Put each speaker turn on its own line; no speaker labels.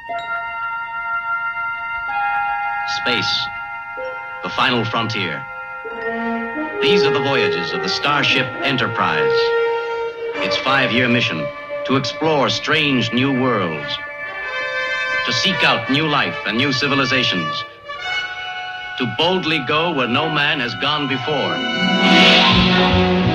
Space, the final frontier. These are the voyages of the Starship Enterprise. Its 5-year mission, to explore strange new worlds, to seek out new life and new civilizations, to boldly go where no man has gone before.